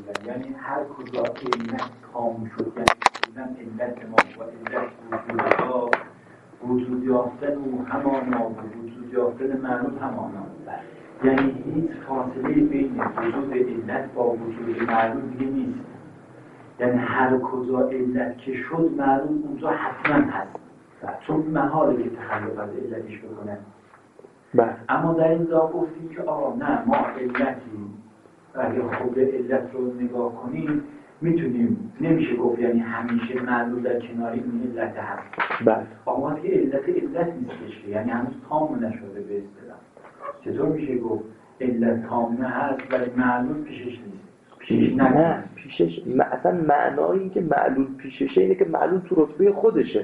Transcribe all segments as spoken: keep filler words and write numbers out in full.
بودن، یعنی هر کجا علت تام شد، یعنی بودن علت ما و علت وجودها وجود یافتن و همانا و وجود یافتن معلوم همانا، یعنی هیچ فاصله بین وجود علت با وجود معلوم دیگه نیست. یعنی هر کجا علت که شد معلوم اونجا حتما هست، چون محاله که تخلف از علتش بکنه. بله. اما در این جا گفتیم که آقا نه، ما علتی و اگه خود علت رو نگاه کنیم میتونیم، نمیشه گفت یعنی همیشه معلوم در کنار این علت هست. بله. آقا که علت علت نیستش، یعنی هنوز تام نشده به اصطلاح. چطور میشه گفت علت تام هست ولی معلوم پیشش نیست؟ پیشش نه، پیشش اصلا معنای این که معلول پیششه اینه که معلول تو رتبه خودشه.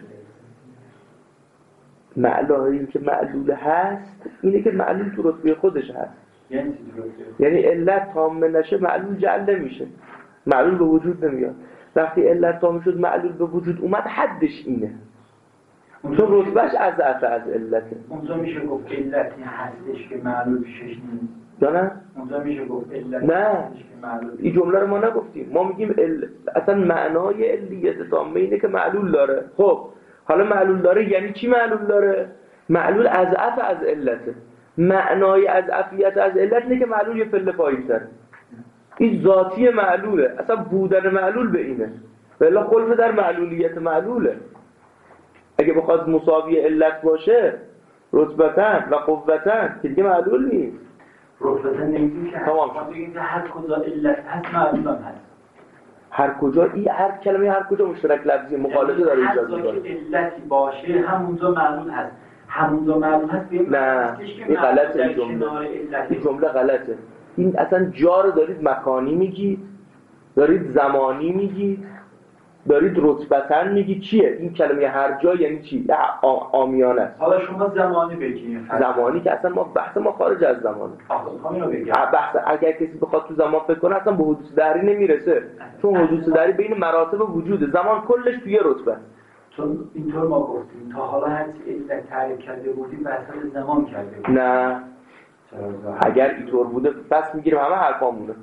معنای این که معلول هست اینه که معلول تو رتبه خودش هست. یعنی یعنی علت تام نشه معلول جعل نمیشه، معلول به وجود نمیاد. وقتی علت تام شد معلول به وجود اومد حدش اینه، چون رتبهش از اصل از علته. اونجا میشه گفت علتی هستش که معلول پیشش نیست یا نه؟ اونجا میشه گفت علتی نه، هستش که معلول. این جمله رو ما نگفتیم. ما میگیم ال... اصلا معنای علیت تامه اینه که معلول داره. خب حالا معلول داره یعنی چی معلول داره؟ معلول اضعف از علته. معنای اضعفیت از علت اینه که معلول یه پله پایین‌تره. این ذاتی معلوله، اصلا بودن معلول به اینه. ولی خلف در معلولیت معلوله. اگه بخواد مساوی علت باشه رتبتن و قوتن که دیگه معلول نیست. رتبتن نمیگیم که تمام ما بگیم که هر کجا علت هست معلول هم هست. هر کجا این هر کلمه هر کجا مشترک لفظی مخالفه داره ایجاد می‌کنه. هر جا که علتی باشه همونجا معلول هست. همونجا معلول هست. نه، این غلطه. این جمله این جمله غلطه. این اصلا جا رو دارید مکانی میگید، دارید زمانی میگید، دارید رتبتن میگید. چیه این کلمه هر جا یعنی چی؟ عامیانه است. حالا شما زمانی بگید. زمانی که اصلا ما بحث ما خارج از زمانه. آخه همین رو بگید. بحث اگر کسی بخواد تو زمان فکر کنه اصلا به حدوث دری نمیرسه، چون حدوث دری بین مراتب وجود زمان کلش توی رتبه. چون اینطور ما گفتیم تا حالا هر چی علت تعریف کرده بودیم بحث زمان کرده بودیم. نه، اگر اینطور بوده پس میگیریم همه حرفامونه.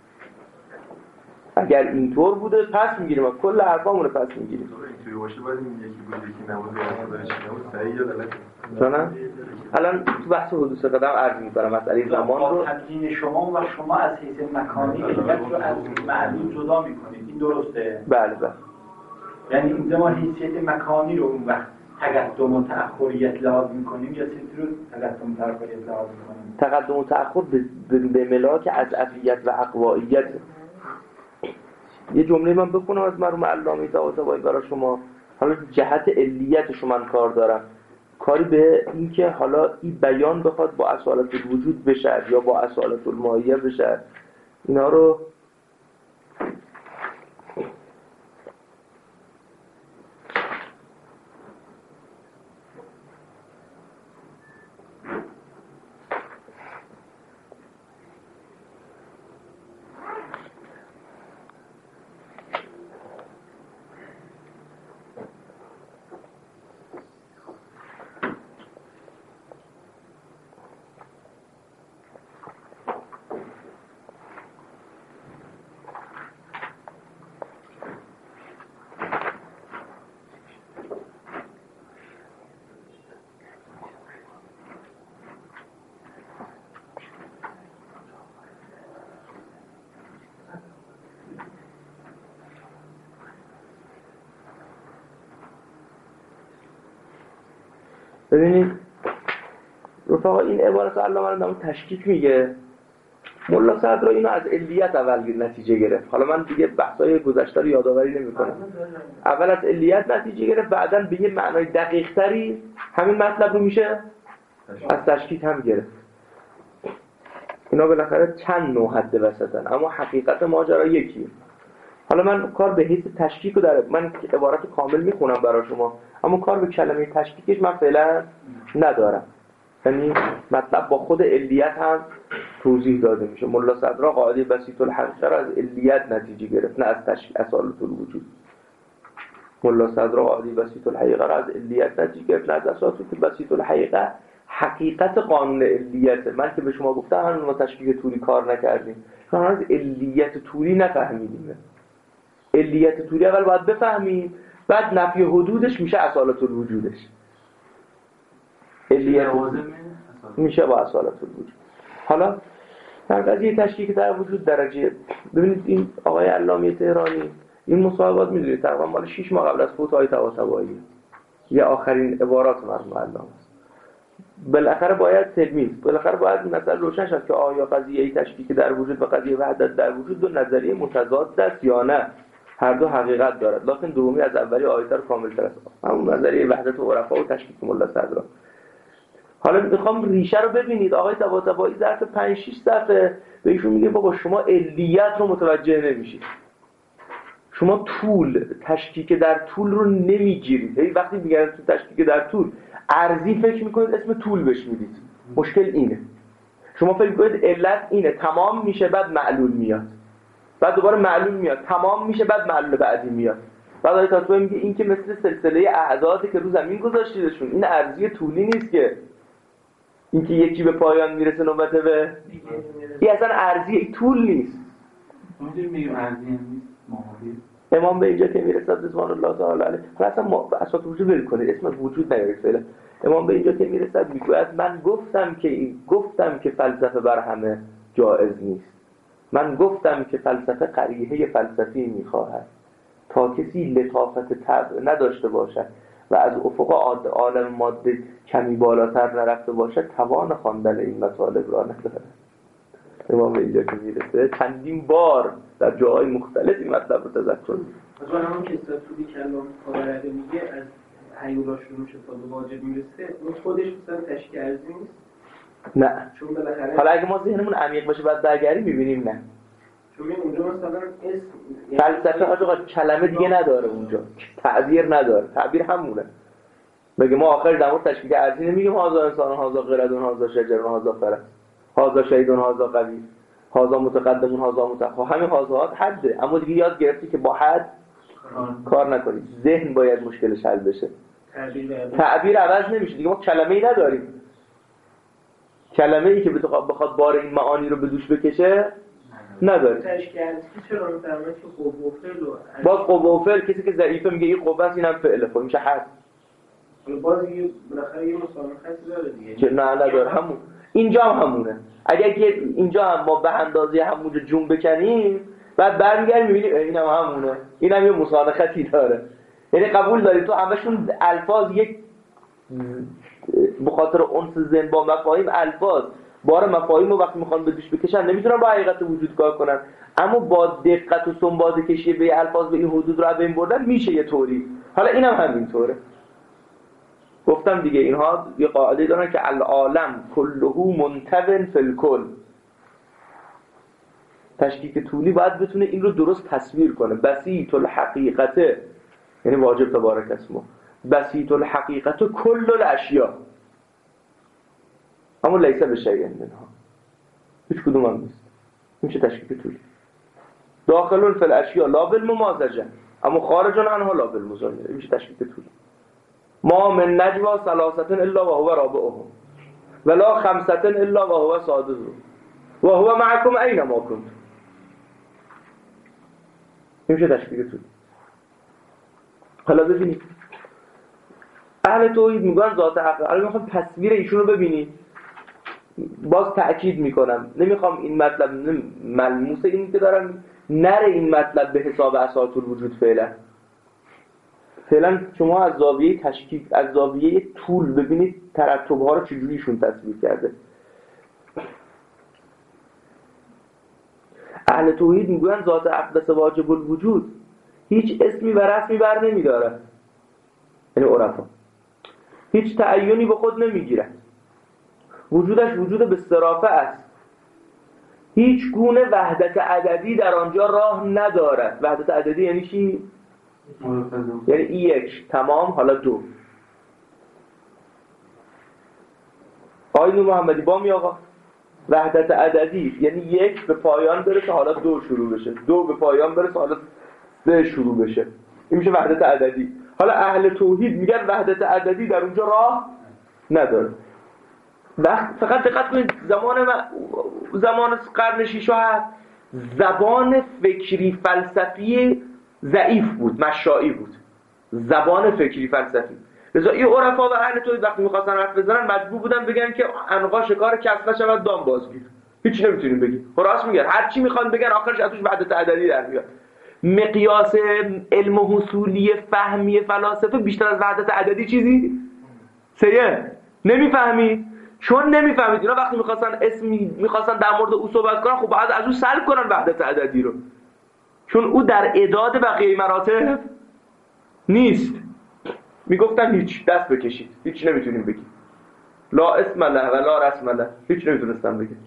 اگر اینطور بوده پس میگیریم کل حرفامونه، پس میگیریم. اینطوری باشه باید این یکی بود یکی نبود یا خودش نبود صحیح یا غلط. چون الان تو بحث حدوث قدم عرض می‌کنم مسئله زمان رو. تبیین شما و شما از حیث مکانی علت رو از معلول جدا می‌کنید. این درسته؟ بله بله. یعنی اینجا ما حیثیت مکانی رو اون وقت تقدم و تأخریت لحاظ می‌کنیم یا چیزی رو تقدم و تأخریت لحاظ می‌کنیم؟ تقدم و تأخر به, به ملاک از افعیت و اقوائیت. یه جمله من بخونم از مرحوم علامه طباطبایی برای شما. حالا جهت علیت شما من کار دارم، کاری به این که حالا این بیان بخواد با اصالت الوجود بشه یا با اصالت الماهیه بشه، اینا رو ببینید رفقا این عبارت علامه رو نام تشکیک میگه. ملا صدرا اینو از علیت اول نتیجه گرفت. حالا من دیگه بحثای گذشته رو یادآوری نمی‌کنم. اول از علیت نتیجه گرفت، بعداً به یه معنای دقیق‌تری همین مطلب رو میشه از تشکیک هم گرفت. اینا بالاخره چند نوع حد وسطن اما حقیقت ماجرا یکیه. حالا من کار به حیث تشکیک رو داره، من عبارت کامل میخونم برای شما، اما کار به کلمه تشکیکش من فعلا ندارم. یعنی مطلب با خود علیت هم توضیح داده میشه. ملا صدرا قاعده بسیط الحقیقه را از علیت نتیجه گرفت، نه از تشکیک اصالت الوجود. ملا صدرا قاعده بسیط الحقیقه را از علیت نتیجه گرفت، نه از اصالت بسیط الحقیقه. حقیقت قانون علیته. من که به شما گفتم هنوز ما تشکیک طوری کار نکردیم، هنوز علیت طوری نفهمیدیم. علیت طوری اول باید بفهمیم، بعد نفی حدودش میشه اصالت الوجودش. علیت میشه با اصالت الوجود. حالا در قضیه تشکیک در وجود درجه، ببینید این آقای علامه تهرانی این مصاحبات میدونید تقریبا مال شش ماه قبل از فوت آقای طباطبایی، یه آخرین عبارات مرحوم علامه است. بالاخره باید تلمیذ بالاخره باید مثلا روشن شد که آیا قضیه تشکیک در وجود و قضیه وحدت در وجود دو نظریه متضاد است یا نه، هر دو حقیقت دارد، لکن دومی از اولی آیتر کامل‌تر است. همون نظریه وحدت و عرفا و تشکیک ملا صدرا. حالا میخوام ریشه رو ببینید. آقای طباطبایی ظرف پنج شش صفحه به ایشون میگه بابا شما علیت رو متوجه نمیشید، شما طول تشکیک در طول رو نمیگیرید. هی وقتی میگن تو تشکیک در طول ارزی فکر میکنید اسم طول بهش میدید. مشکل اینه، شما فکر میکنید علت اینه تمام میشه بعد معلول میاد، بعد دوباره معلول میاد تمام میشه بعد معلول بعدی میاد. بعد آقای طباطبایی میگه این که مثل سلسله اعدادی که رو زمین گذاشتیدشون، این ارزی طولی نیست که اینکه یکی به پایان میرسه نوبت به این اصلا ارزی طول نیست. اونجوری میگیم ارزی نیست ماهی. امام به اینجا که میرسد رضوان الله تعالی علیه، خلاص ما اساس وجود ول کنید، اسم وجود نیارید فعلا. امام به اینجا که میرسد میگوید من گفتم که این گفتم که فلسفه بر همه جایز نیست، من گفتم که فلسفه قریحه فلسفی میخواهد تا کسی لطافت طبع نداشته باشد و از افق عالم ماده کمی بالاتر نرفته باشد توان خواندن این مطالب را ندارد. امام به اینجا که میرسه چندین بار در جاهای مختلف این مطلب رو تذکر می‌کنه. مثلا همون که استفاده کلام کاربرده میگه از هیولا شروع میشه تا به واجب میرسه، اون خودش مثلا تشکیل ارزی نیست؟ نه. چون بالاخره حالا اگه ما ذهنمون عمیق باشه بعد درگری می‌بینیم نه. چون میگم اونجا مثلا اسم فلسفه آقا کلمه دیگه نداره اونجا، تعبیر نداره، تعبیر همونه. بگه ما آخر در مورد تشکیل ارزی نمیگیم هازا انسان هازا قردون هازا شجرون هازا فرس هازا شهیدون هازا قوی هازا متقدمون هازا متأخر، همین هازاات حده، اما دیگه یاد گرفتی که با حد کار نکنید. ذهن باید مشکلش حل بشه، تعبیر عوض نمیشه دیگه. ما کلمه‌ای نداریم، کلمه‌ای که بخواد بار این معانی رو به دوش بکشه نداره. تشکیل ارزی چرا می‌فهمه که قوه و فعل و باز قوه و فعل کسی که ضعیفه میگه این قوه است اینم فعله، خب میشه حد. باز یه بالاخره یه مسامحتی داره دیگه. که نه نداره، همون اینجا هم همونه. اگر که اینجا هم ما به اندازه همونجا جون بکنیم بعد برمیگردیم میبینیم اینم هم همونه، اینم یه مسامحتی داره. یعنی قبول دارید تو همشون الفاظ یک به خاطر انس ذهن با مفاهیم الفاظ بار مفاهیم رو وقتی میخوان به دوش بکشن نمیتونن با حقیقت وجود کار کنن، اما با دقت و سنباده کشی به الفاظ به این حدود رو بین بردن میشه یه طوری. حالا اینم هم همینطوره. گفتم دیگه اینها یه قاعده دارن که العالم کلهو منتون فی الکل. تشکیک طولی باید بتونه این رو درست تصویر کنه. بسیط الحقیقته، یعنی واجب تبارک اسمه، بسیط الحقیقت کل الاشیاء، اما لیسه به شیء منها، هیچ کدوم هم نیست. این چه تشکیک طولی؟ داخل فی الاشیاء لا بالممازجه اما خارج عنها لا بالمزایده. این چه تشکیک طولی؟ ما من نجوا ثلاثه الا وهو رابعهم ولا خمسه الا وهو سادسهم وهو معكم اينما كنتم. این چه تشکیک طولی؟ حالا ببینید اهل توحید میگن ذات حق. الان میخوام تصویر ایشون رو ببینید. باز تأکید میکنم نمیخوام این مطلب ملموس این که دارم نره این مطلب به حساب اساس الوجود فعلا. فعلا شما از زاویه تشکیک، از زاویه طول ببینید ترتب‌ها رو چجوریشون تصویر کرده. اهل توحید میگن ذات اقدس واجب الوجود هیچ اسمی و رسمی بر نمیداره، یعنی عرفا هیچ تعیینی به خود نمیگیره، وجودش وجود به صرافه است، هیچ گونه وحدت عددی در آنجا راه ندارد. وحدت عددی یعنی چی؟ یعنی یک تمام حالا دو. آقای محمدی با می آقا وحدت عددی یعنی یک به پایان برسه حالا دو شروع بشه، دو به پایان برسه حالا سه شروع بشه، این میشه وحدت عددی. حالا اهل توحید میگن وحدت عددی در اونجا راه نداره. وقت فقط دقت کنید زمان و زمان قرن ششم هست، زبان فکری فلسفی ضعیف بود، مشائی بود، زبان فکری فلسفی. لذا این عرفا و اهل توحید وقتی می‌خواستن حرف بزنن مجبور بودن بگن که عنقا شکار کس نشود دام بازگیر. هیچ نمیتونیم بگیم. راست میگن، هر چی میخوان بگن آخرش ازش وحدت عددی در میاد. مقیاس علم و حصولی فهمی فلاسفه بیشتر از وحدت عددی چیزی سیه نمیفهمید. چون نمیفهمید اینا وقتی میخواستن اسمی میخواستن در مورد او صحبت کنن، خب بعد از اون سلب کنن وحدت عددی رو، چون او در اعداد بقیه مراتب نیست. میگفتن هیچ، دست بکشید، هیچ نمیتونیم بگیم، لا اسم له و لا رسم له، هیچ نمیتونستن بگیم.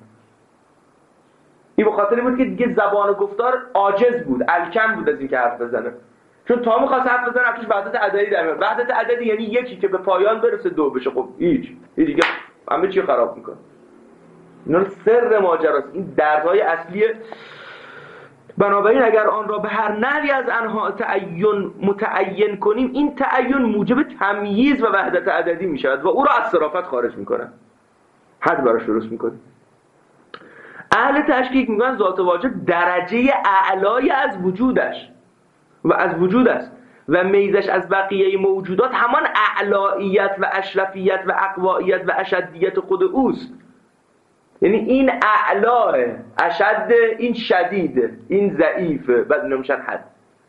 این به خاطر بود که دیگه زبان و گفتار عاجز بود، الکن بود از این که حرف بزنه، چون تا میخواست حرف بزنه افش وحدت عددی در میاد. وحدت عددی یعنی یکی که به پایان برسه دو بشه، خب هیچ، این دیگه همه چی خراب میکنه. اینا سر ماجراست، این دردهای اصلیه. بنابراین اگر آن را به هر نحوی از آنها تعین متعین کنیم، این تعین موجب تمییز و وحدت عددی میشود و او را از صرافت خارج میکنه، حد براش درست میکنه. اهل تشکیک میگن ذات واجب درجه اعلای از وجودش و از وجود است و میزش از بقیه موجودات همان اعلاییت و اشرفیت و اقواییت و اشدیت خود اوست. یعنی این اعلاه، اشد، این شدید، این ضعیف، بعد نمیشن حد.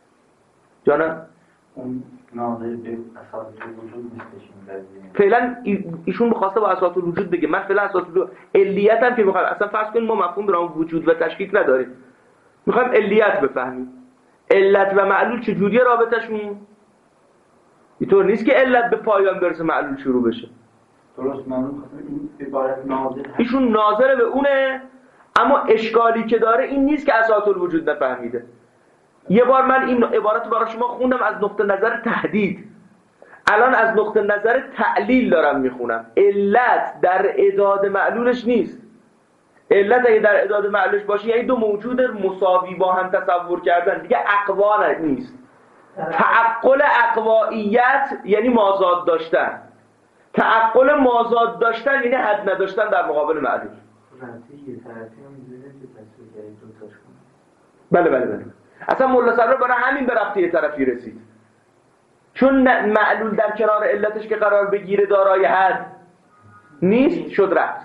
جانا اون ناظر به اساس وجود نیستش این قضیه. فعلا ایشون می‌خواسته با اساس الوجود بگه. من فعلا اساس الوجود علیت هم که می‌خوام، اصلا فرض کنیم ما مفهوم برام وجود و تشکیک نداریم، می‌خوایم علیت بفهمیم. علت و معلول چجوریه رابطه‌شون؟ اینطور نیست که علت به پایان برسه معلول شروع بشه. درست معلوم خاطر این عبارت ناظر ایشون ناظر به اونه، اما اشکالی که داره این نیست که اساس الوجود نفهمیده. یه بار من این عبارت رو برای شما خوندم از نقطه نظر تهدید، الان از نقطه نظر تعلیل دارم میخونم. علت در اعداد معلولش نیست. علت اگه در اعداد معلولش باشه یعنی دو موجود مساوی با هم تصور کردن، دیگه اقوا نیست. تعقل اقواییت یعنی مازاد داشتن، تعقل مازاد داشتن یعنی حد نداشتن در مقابل معلول. رنتی یه طرفی هم می‌دونه که تصویر کردید دو تاش کنه. بله بله بله. اصلا مولا صدرا برای همین به رفته یه طرفی رسید، چون معلول در کنار علتش که قرار بگیره دارای حد نیست، شد رفت.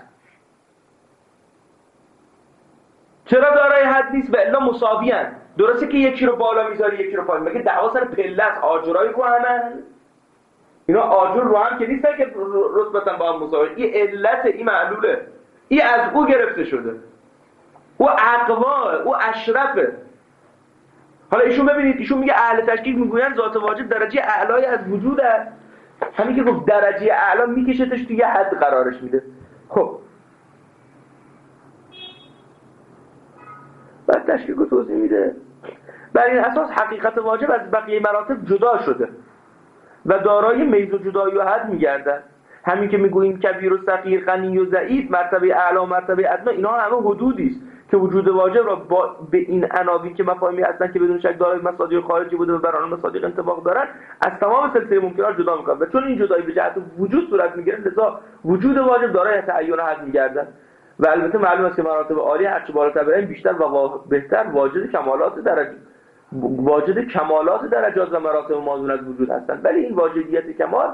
چرا دارای حد نیست؟ و الا مساوی هستند. درسته که یکی رو بالا میذاری یکی رو پایین، مگه دعوا سر پله است؟ آجرای کهنن اینا آجر رو هم که نیستن که رتبتن با هم مساوی. این علت، این معلوله، این از او گرفته شده، او اقوا، او اشرفه. حالا ایشون ببینید، ایشون میگه اهل تشکیک میگوین ذات واجب درجه اعلای از وجود است. همین که گفت درجه اعلا میکشتش توی حد قرارش میده. خب بعد تشکیک رو توضیح میده. بر این اساس حقیقت واجب از بقیه مراتب جدا شده و دارای میز و جدایی و حد میگردد. همین که میگوییم کبیر و صغیر، غنی و ضعیف، مرتبه اعلی و مرتبه ادنا، اینا همه حدودی است که وجود واجب را با به این عناوین که مفاهیمی هستن که بدون شک دارای مصادیق خارجی بوده و بر آن مصادیق انطباق دارن از تمام سلسله ممکنات جدا میکنن و چون این جدایی به جهت وجود صورت میگیره لذا وجود واجب دارای تعین حد میگردد. و البته معلوم است که مراتب عالی هرچه بالاتر بریم بیشتر و بهتر واجد کمالات درجه واجد کمالات درجات و مراتب موازون از وجود هستند. ولی این واجدیت کمال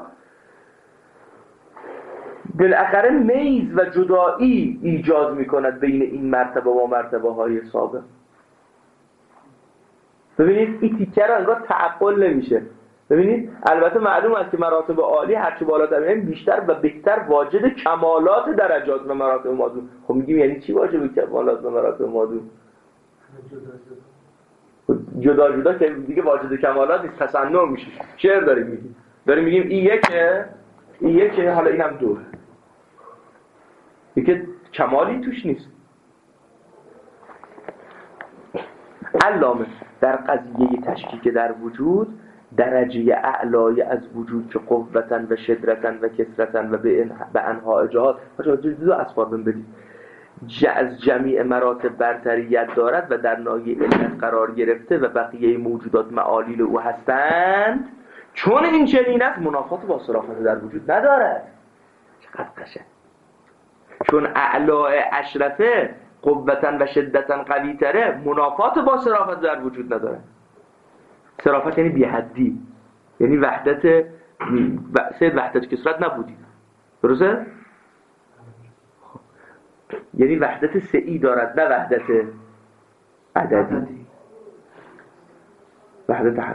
بالاخره میز و جدایی ایجاد میکند بین این مرتبه و مرتبه های سابق. ببینید این تیکه را انگار تعقل نمیشه. ببینید البته معلوم است که مراتب عالی هرچی بالاتر بریم بیشتر و بهتر واجد کمالات درجات و مراتب موازون. خب میگیم یعنی چی واجد کمالات و مراتب موازون؟ جدا جدا که دیگه واجد کمالات نیست، تصنع میشه. شعر داریم میگیم، داریم میگیم این یکه، این یکه، حالا اینم دوره. دیگه کمالی توش نیست. علامه در قضیه تشکیک در وجود درجه اعلای از وجود که قوتن و شدرتن و کثرتن و به انها جهات دو اسفار بهم بدید از جمیع مراتب برتریت دارد و در ناحیه علت قرار گرفته و بقیه موجودات معالیل او هستند. چون این چنین است منافات با صرافت در وجود ندارد. چقدر قشنگ. چون اعلا اشرفه قوتن و شدتن قوی تره منافات با صرافت در وجود نداره. صرافت یعنی بی حدی، یعنی وحدت سه وحدت کثرت نبودی، درسته؟ یعنی وحدت سعی دارد نه وحدت عددی، وحدت حق،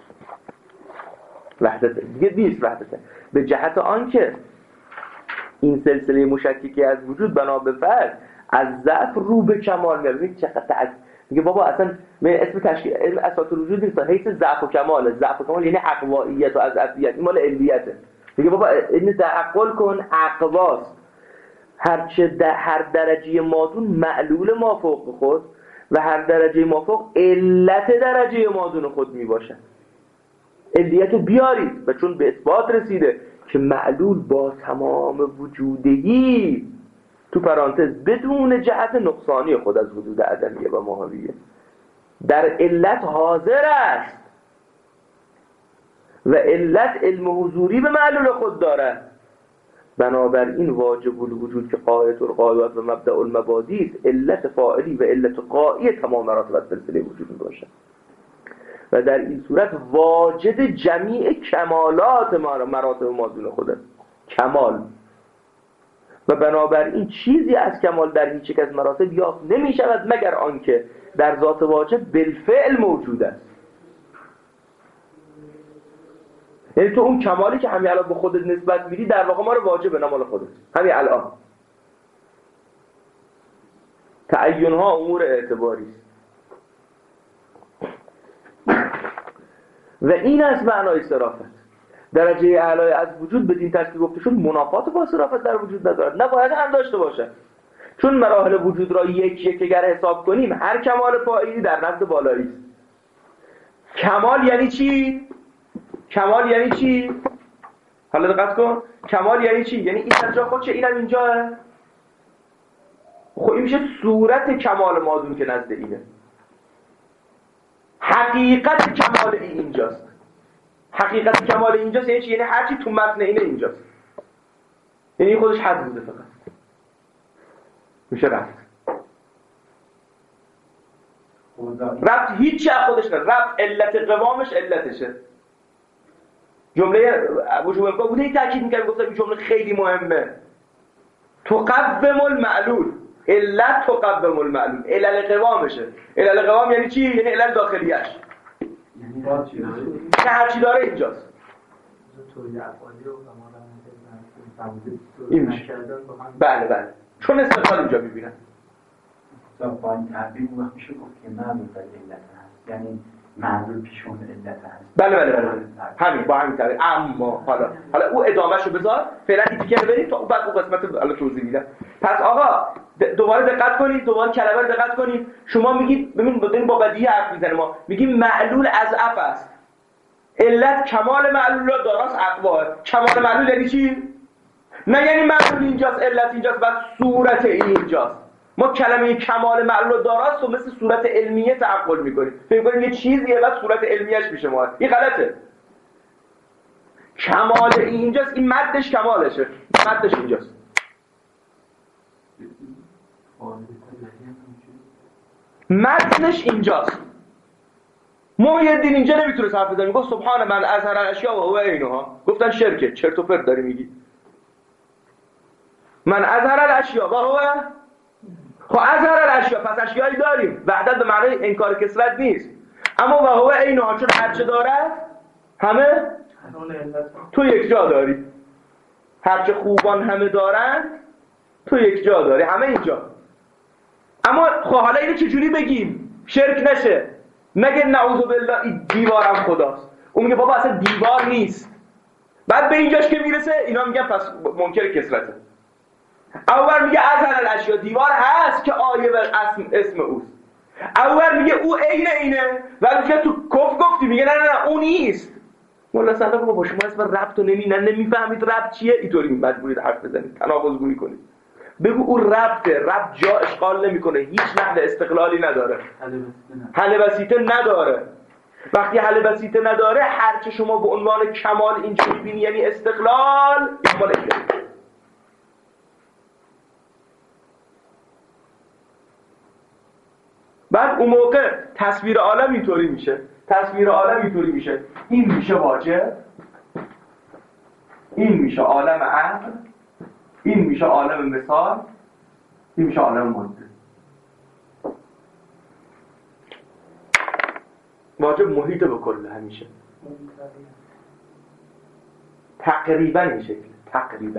وحدت دیگه نیست. وحدت به جهت آنکه این سلسله مشککی از وجود بنا به فرد از ضعف رو به کمال میره. ببین چقدر میگه بابا اصلا اسم تشکیل علم اساس الوجود نیست، حیث ضعف و کمال. ضعف و کمال یعنی اقواییت و اضعفیت، این مال علویته. میگه بابا این تعقل کن اقواست، هر چه در هر درجه مادون معلول مافوق خود و هر درجه مافوق علت درجه مادون خود میباشد. علیت رو بیارید و چون به اثبات رسیده که معلول با تمام وجودهی تو پرانتز بدون جهت نقصانی خود از وجود عدمیه و ماهویه در علت حاضر است و علت علم حضوری به معلول خود دارد. بنابراین واجب الوجود که قاعده الغایات و مبدأ المبادی است، علت فاعلی و علت قایی تمام مراتب سلسله وجود می باشد و در این صورت واجد جمیع کمالات مراتب مادون خود کمال و بنابراین چیزی از کمال در هیچ یک از مراتب یافت نمی شود مگر آنکه در ذات واجب بالفعل موجود است. یعنی تو اون کمالی که همین الان به خودت نسبت میدی در واقع ما رو واجبه، نه مال خودت. همین الان تعین ها امور اعتباری است و این از معنای صرافت. درجه اعلای از وجود بدین ترتیب گفته شد منافات با صرافت در وجود ندارد، نباید هم داشته باشه. چون مراحل وجود را یک یک اگر حساب کنیم هر کمال پایینی در نزد بالایی است. کمال یعنی چی؟ کمال یعنی چی؟ حالا دقت کن. کمال یعنی چی؟ یعنی این اینجا خودشه، اینم اینجاه. خب این میشه صورت کمال مادون که نزد اینه. حقیقت کمال این اینجاست. حقیقت کمال اینجاست یعنی چی؟ یعنی هرچی تو متن اینه اینجاست. یعنی خودش حد بوده فقط. میشه رفت. رفت هیچ از خودش نه. رفت علت قوامش علتشه. جمله وجوب امکان بوده این تأکید میکنم، گفتم این جمله خیلی مهمه. تقوم المعلول، علت تقوم المعلول، علل قوامشه. علل قوام یعنی چی؟ یعنی علل داخلیش، یعنی با چی داره؟ که هرچی داره اینجاست. این میشه. بله بله، چون استقلال اینجا میبینن. با این تعبیر وقت میشه گفت که معلول در علت هست، یعنی معلول پیشون علت هست. بله بله بله همین با همین تعبیر. اما حالا حالا او ادامهشو بذار، فعلا این دیگه بریم تا بعد اون قسمت الان توضیح میدم. پس آقا دوباره دقت کنید، دوباره کلمه رو دقت کنید. شما میگید ببین بدین با بدیهی حرف میزنه، ما میگیم معلول از اف است، علت کمال معلول را داراست اقوا. کمال معلول یعنی چی؟ نه یعنی معلول اینجاست علت اینجاست بعد صورت این اینجاست. ما کلمه کمال معلول داراست و مثل صورت علمیه تعقل میکنیم، فکر میکنیم یه چیزیه بعد صورت علمیهش میشه ما. این غلطه. کمال این اینجاست، این مدش کمالشه، مدش اینجاست. متنش اینجاست. محیدین اینجا نمیتونه حرف بزنه، گفت سبحان من اظهر الاشیاء و هو عینها. گفتن شرکه، چرت و پرت داری میگی. من اظهر الاشیاء و هو، خب اظهر الاشیاء پس اشیایی داریم، وحدت به معنای انکار کثرت نیست، اما و هو عینها چون هر چه دارد همه تو یک جا داری. هر چه خوبان همه دارند تو یک جا داری، همه اینجا. اما خب حالا اینو چجوری بگیم شرک نشه؟ نگه نعوذ بالله این دیوارم خداست. اون میگه بابا اصلا دیوار نیست. بعد به اینجاش که میرسه اینا میگن پس منکر کثرته. اول میگه اظهر الاشیاء دیوار هست که آیه و اسم اسم اوست. اول میگه او عین اینه، ولی که تو کف گفتی میگه نه نه نه اون نیست. مولا صدق بابا شما اسم ربط رو نمی نه نمیفهمید ربط چیه، اینطوری مجبورید حرف بزنید، تناقض گویی کنید. بگو اون ربطه، ربط جا اشغال نمیکنه، هیچ نحو استقلالی نداره، حل وسیطه نداره. وقتی حل وسیطه نداره هر چه شما به عنوان کمال اینجا میبینی یعنی استقلال، این مال اینه. بعد اون موقع تصویر عالم اینطوری میشه، تصویر عالم اینطوری میشه، این میشه واجب، این میشه عالم عقل، این میشه عالم مثال، این میشه عالم ماده. واجب محیط به کل همیشه تقریبا این شکل، تقریبا.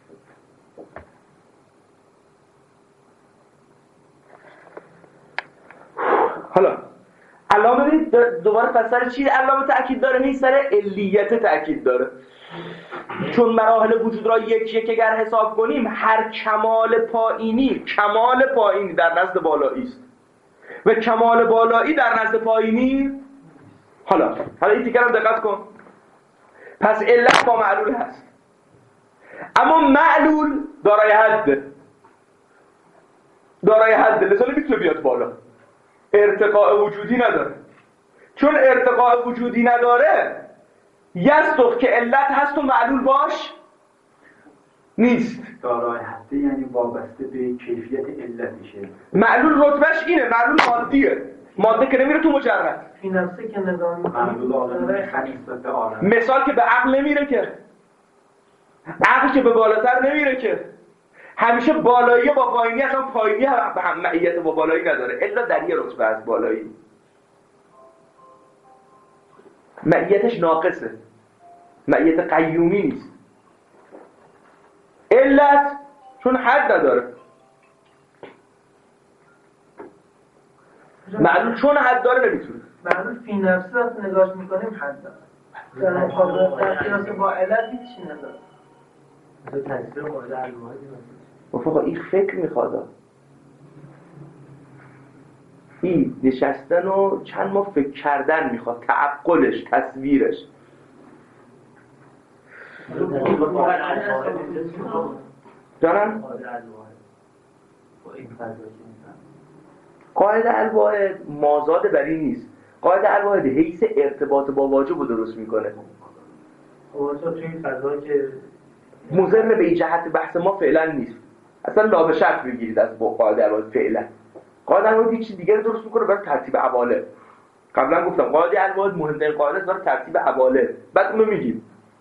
حالا علامه ببینید دوباره پس سر چی علامه تأکید داره؟ هی سر علیت تأکید داره. چون مراحل وجود را یک یک اگر حساب کنیم، هر کمال پایینی کمال پایینی در نزد بالایی است و کمال بالایی در نزد پایینی. حالا حالا این دیگه رو دقت کن. پس علت با معلول هست، اما معلول دارای حد، دارای حد لذا نمیتونه بیاد بالا، ارتقاء وجودی نداره. چون ارتقاء وجودی نداره یصدق که علت هست و معلول باش نیست. دارای حد یعنی وابسته به کیفیت علت میشه. معلول رتبهش اینه، معلول مادیه، ماده که نمیره تو مجرد. فی نفسه که نگاه معلول عالم خنیسته عالم. مثال که به عقل نمیره که، عقل که به بالاتر نمیره که، همیشه بالایی با پایینی، اصلا پایینی هم معیت با بالایی نداره الا در یه رتبه از بالایی معیتش ناقصه، معیت قیومی نیست. علت چون حد نداره، معلول چون حد داره نمیتونه. معلول فی نفسه وقت نگاش میکنیم حد داره، در مقابل در قیاس با علت هیچی نداره. مثل تاثیر قاعده الواحد افاقا این فکر میخواد، این نشستن و چند ما فکر کردن میخواد، تعقلش، تصویرش. دارن؟ قاعده الواحد مازاد بر این نیست. قاعده الواحد حیث ارتباط با واجب رو درست میکنه. واجب توی این فضا که مضر به این جهت بحث ما فعلا نیست. اصلا لا به شرط بگیرید از قاعده الواحد فعلا. قاعده الواحد یک چیز دیگه رو درست میکنه برای ترتیب عوالم. قبلا گفتم قاعده الواحد مهمترین قاعده است برای ترتیب عوالم. بعد اونو میگیم.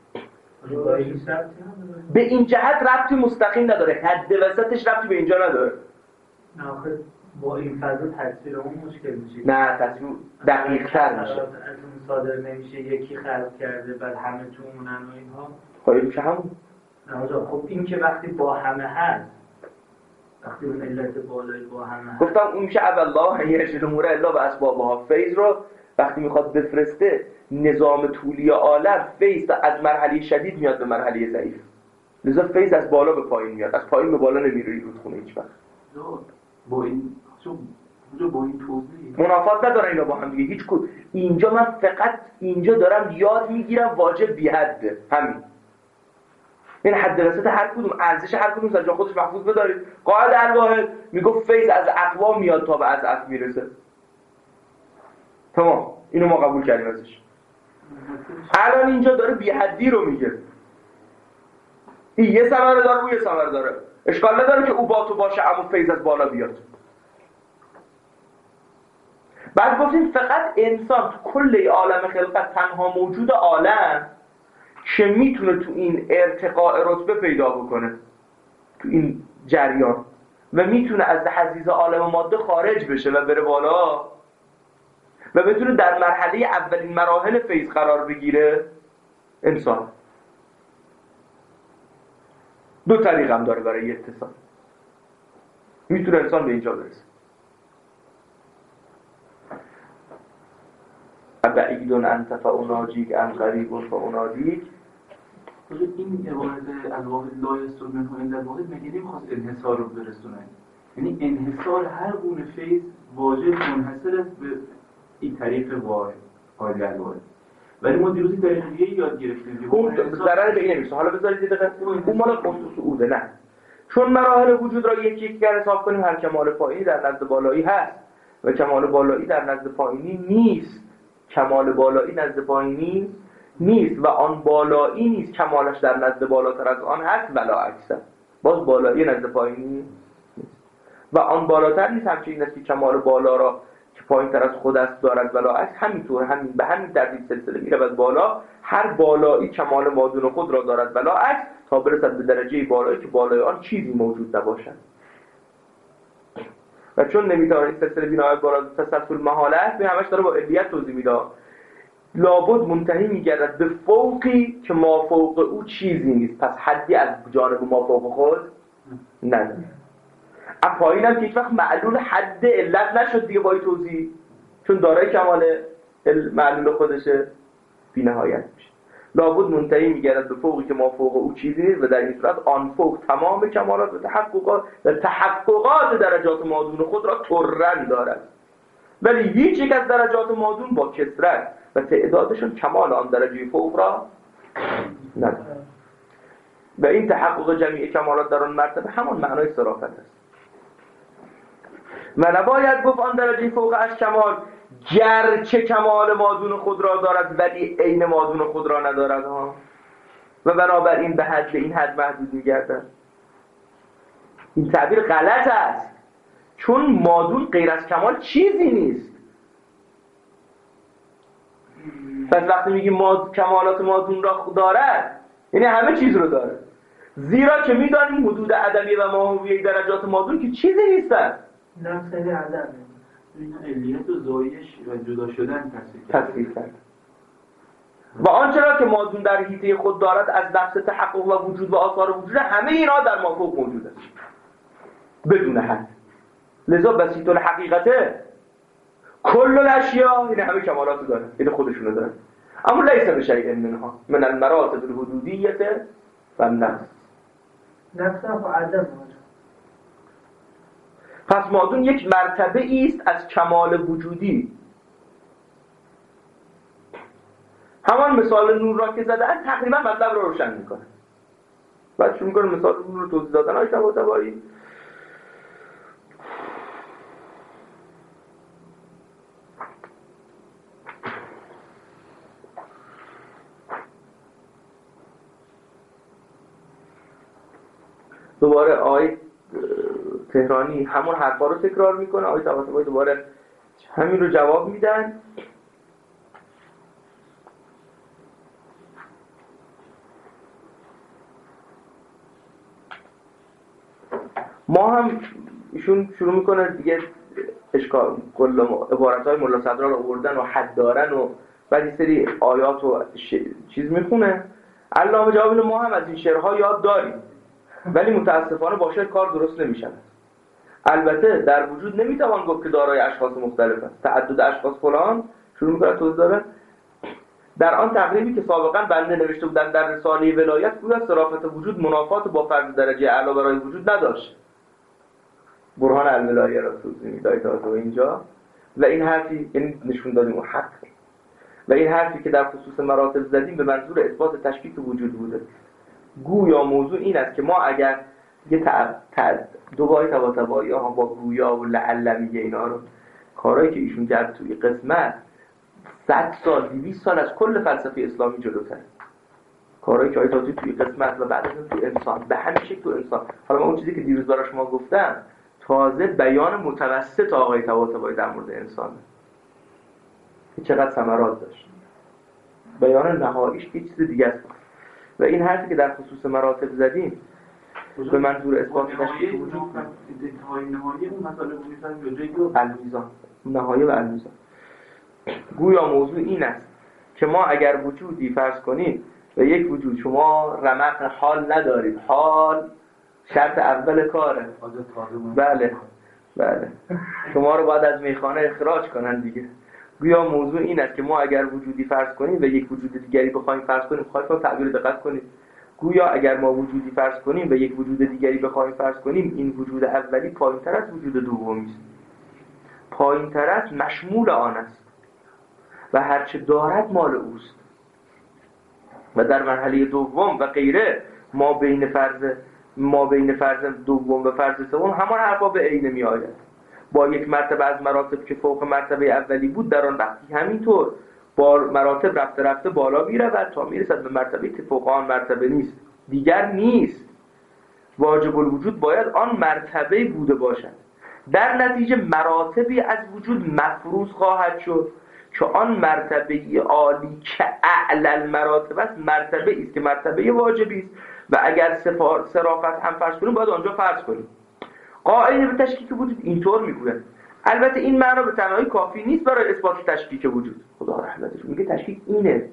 به این جهت ربطی مستقیم نداره، حد وسطش ربطی به اینجا نداره. نه آخه با این فضا تصویر اون مشکل میشه. نه تصویر دقیق تر میشه. از اون صادر نمیشه یکی خلق کرده بعد همه تو اونن و اینها. خواهی میشه همون. نه آجا خب این که وقتی با همه هست، وقتی اون علت بالایی با همه هست، گفتم اون میشه اولله یرشد امور الا و اسبابها. فیض رو وقتی میخواد بفرسته نظام طولی عالم، فیض از مرحله شدید میاد به مرحله ضعیف، لذا فیض از بالا به پایین میاد، از پایین به بالا نمیره رودخونه هیچ وقت. با این چون با این توضیح منافات نداره اینا با هم دیگه هیچ کدوم. اینجا من فقط اینجا دارم یاد میگیرم واجب بی حده، همین. این حد وسط هر کدوم، ارزش هر کدوم سر جا خودش محفوظ بدارید. قاعده الواحد میگفت فیض از اقوا میاد تا به اضعف میرسه. تمام، اینو ما قبول کردیم ازش. الان اینجا داره بی حدی رو میگه. این یه ثمره داره، اون یه ثمره داره. اشکال نداره که او با تو باشه اما فیض از بالا بیاد. بعد گفتیم فقط انسان تو کل عالم خلقت تنها موجود عالم که میتونه تو این ارتقاء رتبه پیدا بکنه، تو این جریان، و میتونه از حضیض عالم ماده خارج بشه و بره بالا و بتونه در مرحله اولین مراحل فیض قرار بگیره. انسان دو طریق هم داره برای اتصال، میتونه انسان به اینجا برسه. بعیدون انت فاوناجیک ام قریبون فاونادیک. این عبارت الواحد لا یستر منه الا الواحد مگه نمیخواست انحصار رو برسونه؟ یعنی انحصار هر گونه فیض واجب منحصر است به این طریق واحد قاعده الواحد. ولی ما دیروز طریق دیگه یاد گرفتیم که اون ضرر به این نمیشه. حالا بذارید یه دقیقه اون مال خصوص سعوده. نه، چون مراحل وجود را یکی یکی گر حساب کنیم، هر کمال پایینی در نزد بالایی هست و کمال بالایی در نزد پایینی نیست. کمال بالایی نزد پایینی نیست و آن بالایی نیست کمالش در نزد بالاتر از آن هست ولا عکسه. باز بالایی نزد پایینی نیست و آن بالاتر نیست همچنین است که کمال بالا را که پایین تر از خود است دارد ولایت، همینطور همین به همین ترتیب سلسله میرود بالا. هر بالایی کمال مادون خود را دارد ولایت تا برسد به درجه بالایی که بالای آن چیزی موجود نباشد. و چون نمیتواند این سلسله بینای بالا تسلسل محاله به همش داره با علیت توضیح میده، لابد منتهی میگردد به فوقی که ما فوق او چیزی نیست، پس حدی از جانب ما فوق خود نداره. پایین هم که هیچ وقت معلول حد علت نشد دیگه با این توضیح، چون دارای کمال معلول خودشه بی نهایت میشه. لابد منتهی میگردد به فوقی که ما فوق او چیزی نیست و در این صورت آن فوق تمام کمالات و تحققات و تحققات درجات مادون خود را ترن دارد، ولی هیچ یک از درجات مادون با کثرت و تعدادشون کمال آن درجه فوق را ندارد. و این تحقق جمیع کمالات در آن مرتبه همان معنای صرافت است. و نباید گفت آن درجه فوق از کمال گرچه کمال مادون خود را دارد ولی عین مادون خود را ندارد ها، و بنابراین به حد این حد محدود می‌گردد. این تعبیر غلط است، چون مادون غیر از کمال چیزی نیست. پس وقتی میگیم ماد کمالات مادون را دارد یعنی همه چیز رو داره، زیرا که می‌دانیم حدود عدمی و ماهویه درجات مادون که چیزی نیستن. نفس عدم این علیت و زایش و جدا شدن تصویر کرد. و آنچه را که مادون در حیطه خود دارد از نفس تحقق و وجود و آثار وجود، همه اینا در مافوق موجود است بدون حد. لذا بسیط الحقیقته کل الاشیاء، این همه کمالات داره، این خودشونو داره، اما لیس بشیء منها من المراتب الحدودیه و النفس. نفس و عدم. پس مادون یک مرتبه است از کمال وجودی. همان مثال نور را که زدن تقریبا مطلب را روشن میکنه. بعد شروع میکنه مثال نور رو توضیح دادن های طباطبایی. دوباره آیه تهرانی همون حرفا رو تکرار میکنه، آیه طباطبایی دوباره همین رو جواب میدن. ما هم ایشون شروع میکنه دیگه اشکال کل عبارتهای ملا صدرا رو آوردن و حد دارن و بعد این سری آیات و ش... چیز میخونه. علامه جواب ما هم از این شعرها یاد داریم، ولی متاسفانه با شعر کار درست نمیشه. البته در وجود نمیتوان گفت که دارای اشخاص مختلف است. تعدد اشخاص فلان شروع میکنه توضیح دادن. در آن تقریبی که سابقا بنده نوشته بودن در رساله ولایت گویا صرافت وجود منافات با فرض درجه اعلی برای وجود نداشت. برهان الولایه را توضیح میداد تا اینجا. و این حرفی یعنی نشون دادیم اون حق، و این حرفی که در خصوص مراتب زدیم به منظور اثبات تشکیک وجود بوده. گویا موضوع این است که ما اگر یه تعد تعد دوباره طباطبایی ها با گویا و لعل میگه اینا رو کارهایی که ایشون کرد توی قسمت صد سال دویست سال از کل فلسفه اسلامی جلوتر، کارهایی که آیات توی قسمت و بعد از اون تو انسان به همین شکل تو انسان. حالا من اون چیزی که دیروز برای شما گفتم تازه بیان متوسط آقای طباطبایی در مورد انسان که چقدر ثمرات داشت، بیان نهاییش یه چیز دیگه است. و این حرفی که در خصوص مراتب زدیم به منظور اثبات تشکیک وجود انتهای نهایی اون مسئله رو می‌فهمیم یا جایی المیزان نهایی و المیزان. گویا موضوع این است که ما اگر وجودی فرض کنیم و یک وجود شما رمق حال ندارید، حال شرط اول کاره، بله بله شما رو باید از میخانه اخراج کنن دیگه. گویا موضوع این است که ما اگر وجودی فرض کنیم و یک وجود دیگری بخوایم فرض کنیم، خواهید تعبیر دقت کنید، گویا اگر ما وجودی فرض کنیم و یک وجود دیگری بخوایم فرض کنیم، این وجود اولی پایین‌تر از وجود دومی است، پایین‌تر است، مشمول آن است و هرچه دارد مال اوست. و در مرحله دوم و غیره ما بین فرض ما بین فرض دوم و فرض سوم همان حرفا به عین می آید. با یک مرتبه از مراتب که فوق مرتبه اولی بود در آن وقتی همینطور با مراتب رفته رفته بالا می رود تا می رسد به مرتبه که فوق آن مرتبه نیست، دیگر نیست. واجب الوجود باید آن مرتبه بوده باشد. در نتیجه مراتبی از وجود مفروض خواهد شد که آن مرتبه عالی که اعلی المراتب است مرتبه است که مرتبه واجبی است و اگر صرافت هم فرض کنیم باید آنجا فرض کنیم. قاعده به تشکیک وجود اینطور میگوید. البته این معنا به تنهایی کافی نیست برای اثبات تشکیک وجود. خدا رحمتش میگه تشکیک اینه.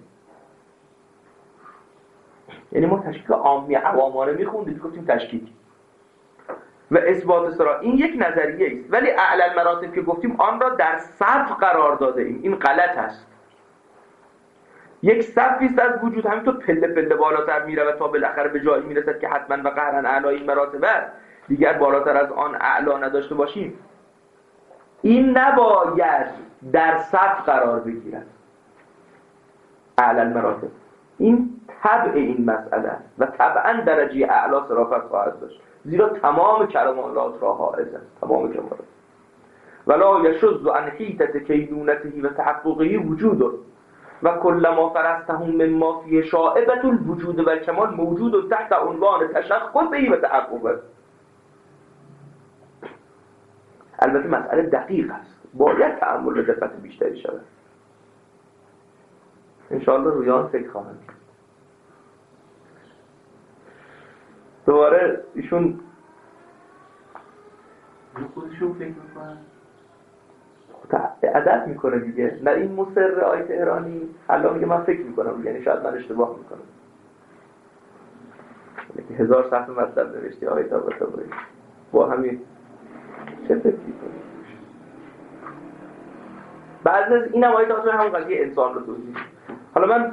یعنی ما تشکیک عامی عوامانه میخوندیم گفتیم تشکیک و اثبات سرا این یک نظریه است، ولی اعلی المراتب که گفتیم آن را در صف قرار داده ایم. این غلط است. یک صفی است از وجود همینطور پله پله بالاتر میره و تا بالاخره به جایی میرسد که حتما و قهرن اعلای مراتب است، دیگر بالاتر از آن اعلا نداشته باشیم. این نباید در صف قرار بگیرد اعلی المراتب. این طبع این مسئله است و طبعا درجه اعلا صرافت خواهد داشت، زیرا تمام کمالات را حائز است. تمام کمالات ولا یشذ عن حیطة کینونته و تحققه وجود و کل ما فرضته مما فیه شائبة الوجود و الکمال موجود تحت عنوان تشخصه و تحققه. البته مسئله دقیق است، باید تأمل و دقت بیشتری شود. انشاءالله روی آن فکر خواهم کرد. دوباره ایشون خودشون فکر میکنن عدد میکنه دیگه. نه این مصر آیت ایرانی الله میگه من فکر میکنم، یعنی شاید من اشتباه میکنم. یعنی هزار صفحه مطلب نوشتی آیت آبا تبایی با همین چه فکر میکنی؟ بعضی از این هم آیت آبا همون قضیه انسان رو توضیح. حالا من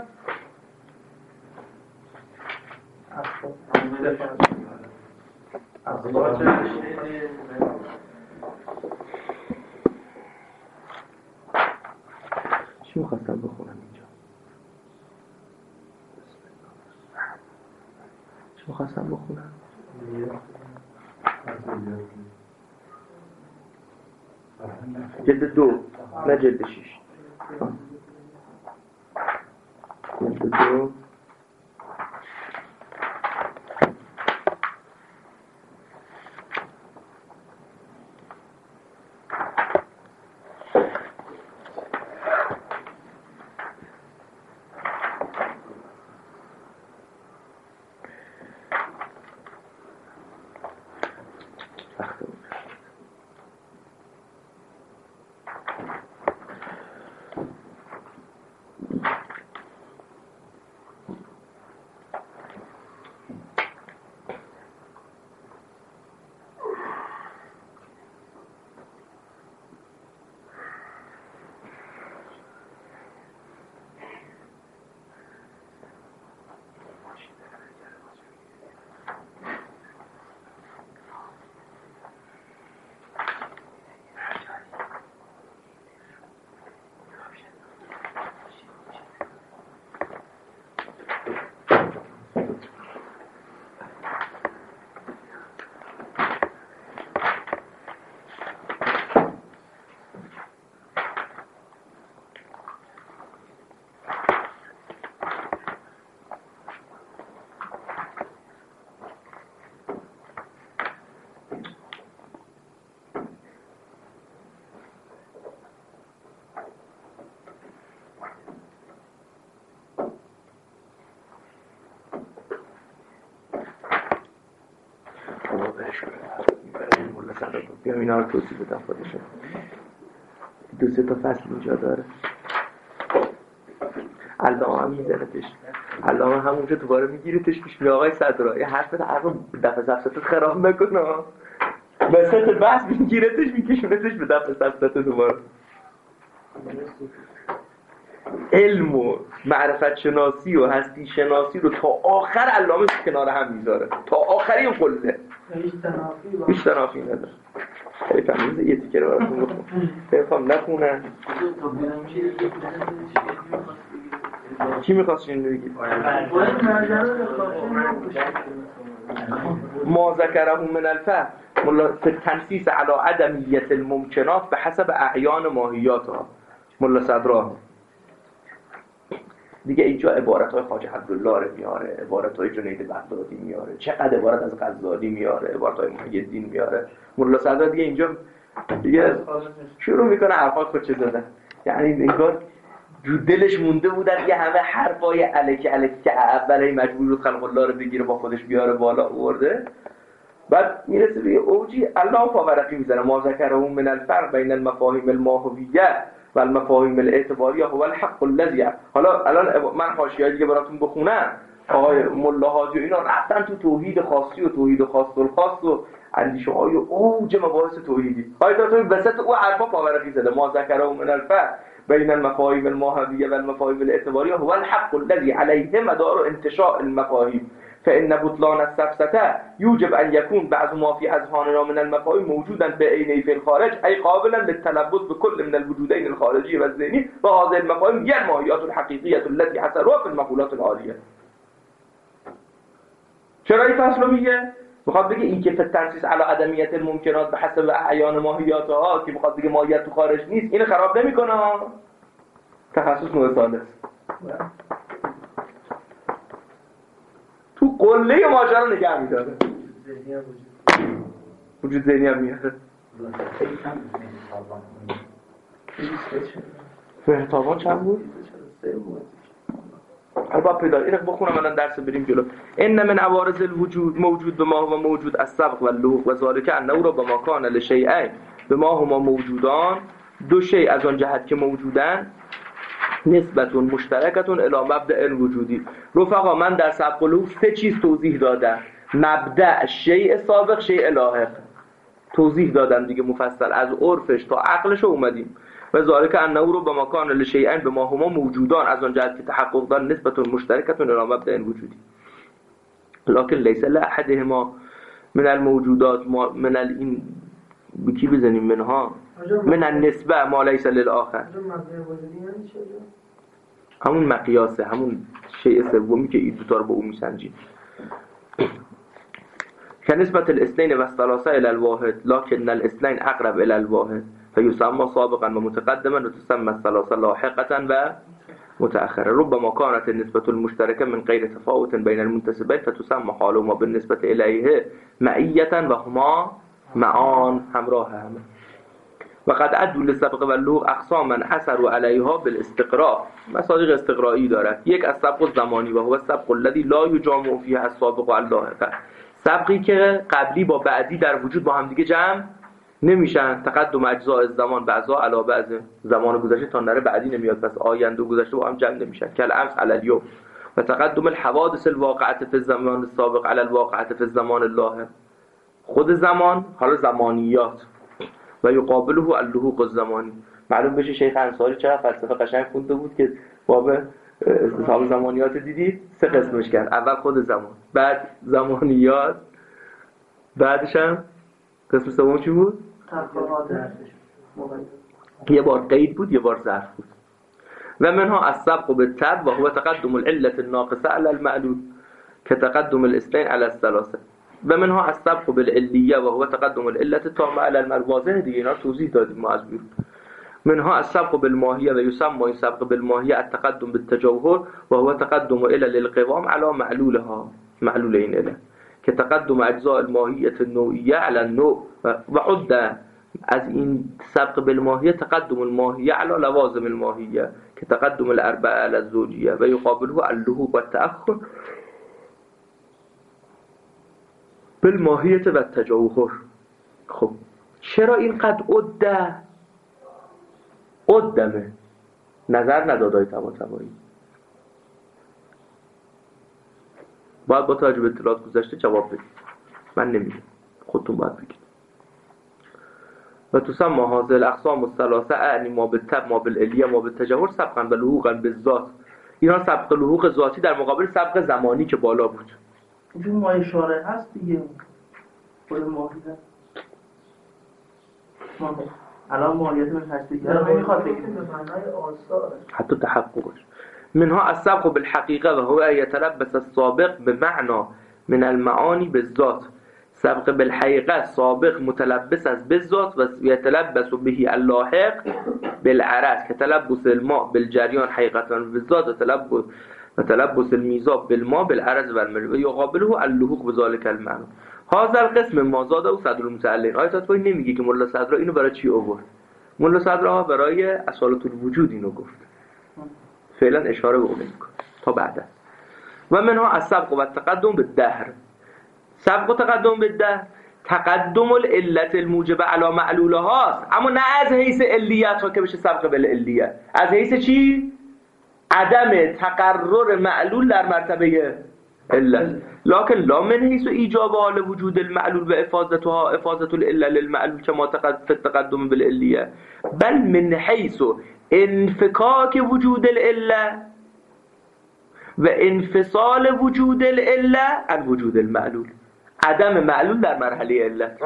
چی میخواستم بخونم اینجا؟ چی میخواستم بخونم؟ جلد دو نه جلد شیش. جلد دو بیام اینا رو توضیح بدم خودشون. دو سه تا فصل اینجا داره. علامه هم میزنتش، علامه همونجا دوباره میگیرتش پیش می آقای صدرا یه حرفت عقل دفعه صفحتت خراب نکنه، وسط بحث میگیرتش میکشونتش به دفعه صفحتت دوباره. علم و معرفت شناسی و هستی شناسی رو تا آخر علامه کنار هم میذاره، تا آخری قله هیچ تنافی نداره. خیلی فهمیده یه تیکه رو براتون بخون بفهم نخونن. کی میخواست این رو بگید؟ ما ذکره من الفهم ملا تنسیس علی عدمیت الممکنات به حسب اعیان ماهیات ها ملا صدرا دیگه اینجا عبارت‌های خواجه عبدالله رو میاره، عبارت‌های جنید بغدادی میاره، چقدر عبارت از غزالی میاره، عبارت‌های محی الدین میاره. ملا صدرا دیگه اینجا دیگه شروع میکنه حرفای خودش زدن. یعنی انگار جو دلش مونده بودن یه همه حرفای الکی الکی که اولی مجبور بود خلق الله رو بگیره با خودش بیاره بالا آورده. بعد میرسه به اوجی الله فاورقی میزنه ما ذکرهم من الفرق بین المفاهیم الماهویه و المفاهیم الاعتباریه هو الحق الذی. حالا الان من حاشیه‌ای دیگه براتون بخونم. آقای ملا حاجی اینا رفتن تو توحید خاصی و توحید خاص الخاص و اندیشه های اوج مباحث توحیدی. آیا تو وسط او حرفا فاورقی زده ما ذکرهم من الفرق بین المفاهیم الماهویه و المفاهیم الاعتباریه هو الحق الذي عليه مدار انتشاء المفاهیم فإن بطلان السفسطه يوجب أن يكون بعض ما في أذهاننا من المفاهيم موجودا بعينه في الخارج أي قابلا للتلبس بكل من الوجودين الخارجي والذهني وهذه المفاهيم هي الماهيات الحقيقية التي حصروها في المقولات العالية. چرا این فصل میگه؟ میخواد بگه این که تنسیس علی عدمیت الممکنات به حسب اعیان ماهیاتها که میخواد بگه ماهیت تو خارج نیست اینو خراب نمیکنه. تخصص نوع ساده تو قله ماجرا نگه میداره. وجود ذهنی هم میاره. فهتابان چند بود؟ البته پیدا اینو بخونم الان درس بریم جلو. ان من عوارض الوجود موجود به ما و موجود السبق و اللحوق و ذالک انه را به ما کان لشیئین به ما هما موجودان دو شیء از آن جهت که موجودن نسبتون مشترکتون الی مبدأ الوجودی. رفقا من در سبق و لحوق سه چیز توضیح دادم. مبدأ، شیء سابق، شیء لاحق توضیح دادم دیگه مفصل از عرفش تا عقلش اومدیم. و ذالک انه رو به مکان لشیئین به ما هما موجودان از آن جهت که تحقق دارن نسبتون مشترکتون الی مبدأ الوجودی لکن لیس لاحدهما من الموجودات من این بکی بزنیم منها من النسبه ما لیس للآخر. همون مقیاسه، همون شیء سومی که این دوتا رو به اون میسنجیم. که نسبت الاثنین و الثلاثه الی الواحد لکن الاثنین اقرب الی الواحد فیسمى سابقا و متقدما و تسمى الثلاثه لاحقا و متأخرا. ربما كانت النسبة المشتركة من غير تفاوت بين المنتسبين فتسمى حالهما بالنسبة إليه معية وهما معان همراه هم. وقد عدوا للسبق واللحوق اقساما حصروا عليها بالاستقراء. مصادیق استقرایی دارد. یک از سبق الزمانی و هو السبق الذي لا يجامع فيه السابق واللاحق. سبقی که قبلی با بعدی در وجود با هم دیگه جمع نمیشن. تقدم اجزاء زمان بعضا علی بعض، زمان گذشته تا نره بعدی نمیاد پس آینده و گذشته با هم جمع نمیشن. کل امس علی الیوم. و تقدم الحوادث الواقعه فی الزمان السابق علی الواقعه فی الزمان اللاحق. خود زمان حالا زمانیات و یقابله اللحوق الزمانی. معلوم بشه شیخ انصاری چقدر فلسفه قشنگ خونده بود که باب استصحاب زمانیات دیدید سه قسمش کرد. اول خود زمان، بعد زمانیات، بعدش هم قسم سوم چی بود؟ یه بار قید بود یه بار ظرف بود. و منها السبق بالتب و هو تقدم العلة الناقصة على المعلول كتقدم الاثنين على الثلاثة. و منها السبق بالعلیه و هو تقدم العلة التامة على المواضع دیگه اینا توضیح دادیم ما از بیرون. منها السبق بالماهیه و یسمى السبق بالماهیه التقدم بالتجوهر و هو تقدم علل القوام على معلولها معلولين اله كتقدم اجزاء الماهیه النوعیه على النوع. و عد از این سبق بالماهیه تقدم الماهیه على لوازم الماهیه كتقدم الاربعه على الزوجیه و یقابله اللحوق و التأخر بالماهیت و التجوهر. خب چرا اینقدر عده عدمه نظر ندادای طباطبایی؟ باید با توجه به اطلاعات گذشته جواب بدید. من نمیدونم، خودتون باید بگید. و تسمى هذه الاقسام الثلاثه اعنی ما بالتب ما بالعلیه ما بالتجوهر سبقا و لحوقا بالذات. اینا سبق لحوق ذاتی در مقابل سبق زمانی که بالا بود. اینجور ما اشاره هست دیگه خود ماهیت الان ماهیت من هستی نمیخواد بگید حتی تحققش. منها السبق بالحقیقه و هو يتلبس السابق بمعنى من المعانی بالذات. سبق بالحقیقه سابق متلبس از بالذات و يتلبس به اللاحق بالعرض كتلبس الماء بالجریان حقیقتا بالذات و تلبس و تلبس الميزاب بالماء بالعرض والملء و يقابله اللحوق بذلك المعنى. هذا القسم ما زاده و صدر المتعلین. آیه تطبیقی نمیگه که ملا صدرا اینو برای چی آورد. ملا صدرا برای اصالت الوجود اینو گفت. فعلا اشاره به اون میکنه تا بعدا. و منها السبق و التقدم بالدهر. سبق و تقدم بالدهر تقدم العلت الموجب علی معلولهاست، اما نه از حیث علیت ها که بشه سبق بالعلیت. از حیث چی؟ عدم تقرر معلول در مرتبه علت. لکن لا من حیث ایجاب حال وجود المعلول و افاظتها افاظت العله للمعلول كما تقدم بالعلیه، بل من حیث انفکاک وجود العله و انفصال وجود العله عن وجود المعلول. عدم معلول در مرحله علت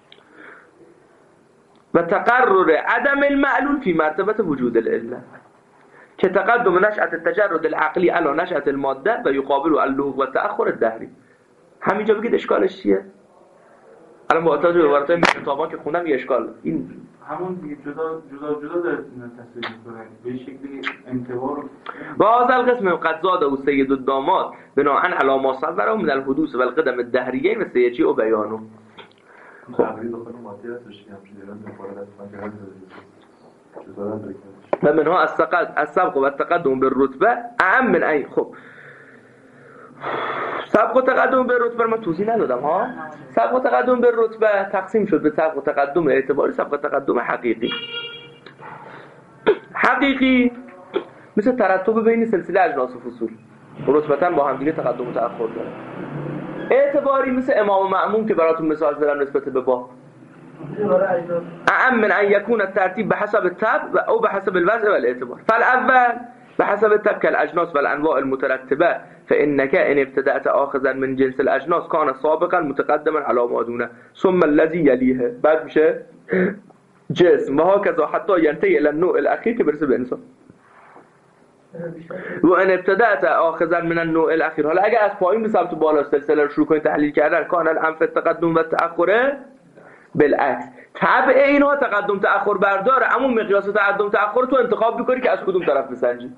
و تقرر عدم المعلول فی مرتبه وجود العله که تقدم نشأت التجرد العقلی علی نشأت الماده و یقابل اللحوق و تأخر الدهری. همینجا بگید اشکالش چیه؟ الان با توجه به عبارتای کتابا که خوندم یه اشکال این همون دیگه جدا جدا جدا در تصویر می‌کنه به شکلی انتظار و هذا القسم قد زاد و سید الداماد بناء علی ما صبره من الحدوث و القدم الدهریه و سیجی و بیانو. خبری بخوام ماده راستش میگم که ایران مفارقت من جدا و منها السبق و التقدم بالرتبه اهم من این. خب سبق و تقدم بالرتبه من توضیح ندادم ها. سبق و تقدم بالرتبه تقسیم شد به سبق و تقدم اعتباری، سبق و تقدم حقیقی. حقیقی مثل ترتب بین سلسله اجناس و فصول، رتبتاً با هم دیگه تقدم و تأخر داره. اعتباری مثل امام و مأموم که براتون مثال زدم نسبت به باب. اعم من ان يكون الترتيب بحسب التب او بحسب الوضع والاعتبار. فالاول بحسب التب كالاجناس والانواع المترتبه فانك ان ابتدأت آخذا من جنس الاجناس كان سابقا متقدما على ما دونه ثم الذي يليه، بعد میشه جسم و هكذا حتى ينتهي الى النوع الاخير که برسه به انسان. و ان ابتدأت آخذا من النوع الاخير، حالا اگر از پایین به سمت بالا سلسله رو شروع کنید تحلیل کردن کان الانف التقدم و التأخر بالعکس. تبع اینها تقدم تأخر برداره، اما مقیاس تقدم تأخر تو انتخاب می‌کنی که از کدوم طرف بسنجی.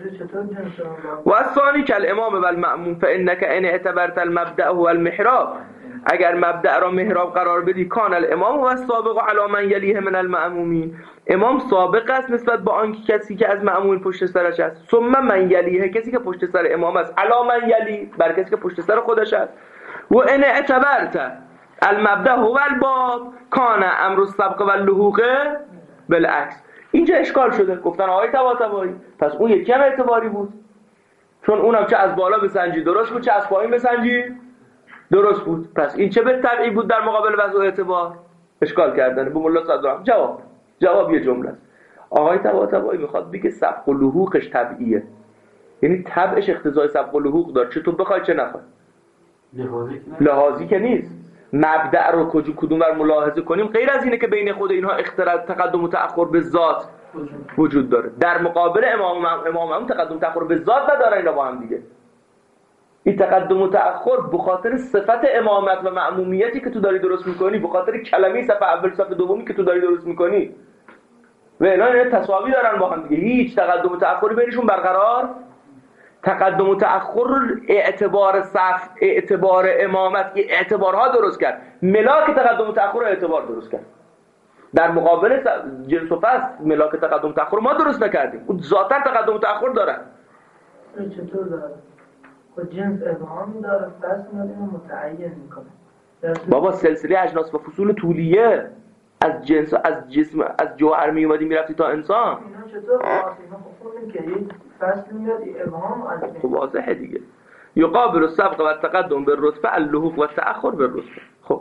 و الثانی کالامام و المأموم فانك ان اعتبرت المبدأ هو المحراب، اگر مبدأ را محراب قرار بدی کان الامام و السابق علی من یلیه من المأمومین، امام سابق است نسبت به آن کسی که از مأمومین پشت سرش است، ثم من یلیه کسی که پشت سر امام است علی من یلی بر کسی که پشت سر خودش است. و ان اعتبرت المبدأ هو الباب کان امر السبق و اللحوق بالعکس. اینجا اشکال شده، گفتن آقای طباطبایی پس اون یکی هم اعتباری بود، چون اونم چه از بالا بسنجی درست بود چه از پایین بسنجی درست بود، پس این چه به تبعی بود در مقابل وضع اعتبار؟ اشکال کردن. به ملا صدرام جواب جواب یه جمله است. آقای طباطبایی میخواد بگه سبق و لحوقش طبیعیه، یعنی طبعش اقتضای سبق و لحوق داره، چه تو بخوای چه نخوای. لحاظی که لحاظی که نیست. مبدأ رو کجا کدوم بر ملاحظه کنیم غیر از اینه که بین خود اینها اختلاف تقدم و تأخر به ذات وجود داره. در مقابل امام امام هم تقدم تأخر به ذات نداره اینا با هم دیگه. این تقدم و تأخر به خاطر صفت امامت و مأمومیتی که تو داری درست میکنی، به خاطر کلمه صف اول صف دومی که تو داری درست میکنی و اینا تساوی دارن با هم دیگه، هیچ تقدم و تأخری بینشون برقرار. تقدم و تأخر اعتبار صف، اعتبار امامت، اعتبارها درست کرد. ملاک تقدم و تأخر اعتبار درست کرد. در مقابل جنس و فصل ملاک تقدم و تأخر ما درست نکردیم. اون ذاتاً تقدم و تأخر دارن. چطور داره؟ خود جنس ابهام داره، فصل میاد اینو متعین میکنه. بابا سلسله اجناس و فصول طولیه، از جنس از جسم از جوهر می اومدی میرفتی تا انسان. اینا چطور واضحه؟ اینا خب که یک فصل میاد ابهام از خب واضحه دیگه. یقابل السبق و التقدم بالرتبه اللحوق و التأخر بالرتبه. خب